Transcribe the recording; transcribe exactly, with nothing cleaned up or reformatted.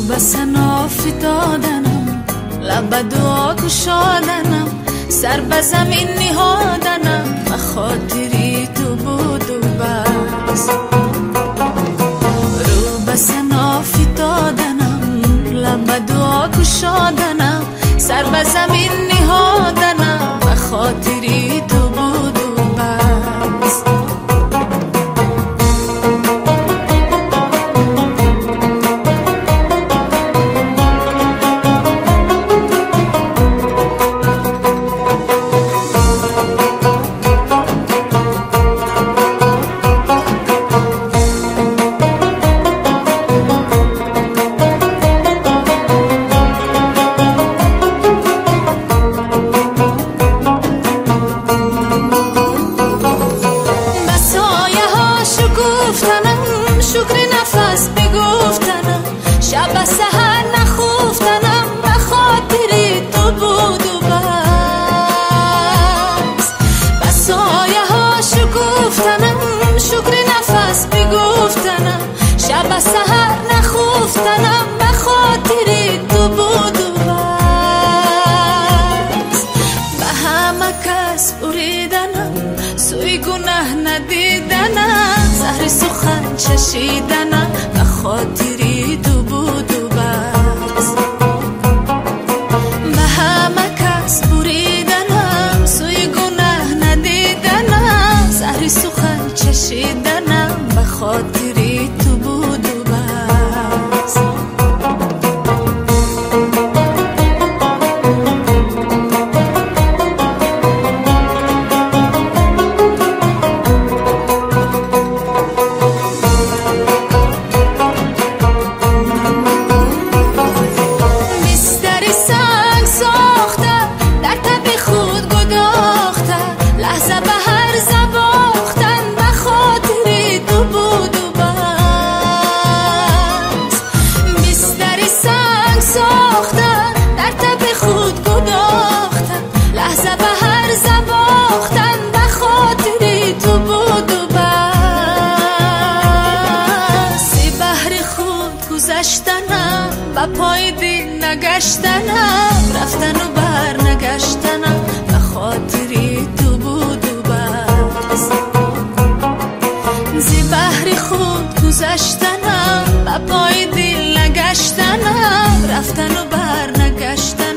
به ثنا فتادنم، لب دعا گشادنم، سر به زمین نهادنم، به خاطری تو بود و بس. رو به ثنا فتادنم، لب دعا گشادنم، سر به زمین نهادنم، به خاطری تو بود و بس. شکر نفس بگفتنم، شب سحر نخفتنم، به خاطر تو بود و بس. به سایه ها شکفتنم، شکر نفس بگفتنم، شب سحر نخفتنم، به خاطر تو بود و بس. به همه کس بریدنم، سوی گناه ندیدنم، زهر سخن چشیدنم، به خاطری تو بود و بس. به همه کس بریدنم، سوی گناه ندیدنم، زهر سخن چشیدنم، به خاطری تو بود و بس. با پای دل نگشتنم، رفتن و بر نگشتنم، به خاطری تو بود و بس. زی بحر خود گذشتنم، با پای دل نگشتنم، رفتن و بر نگشتنم.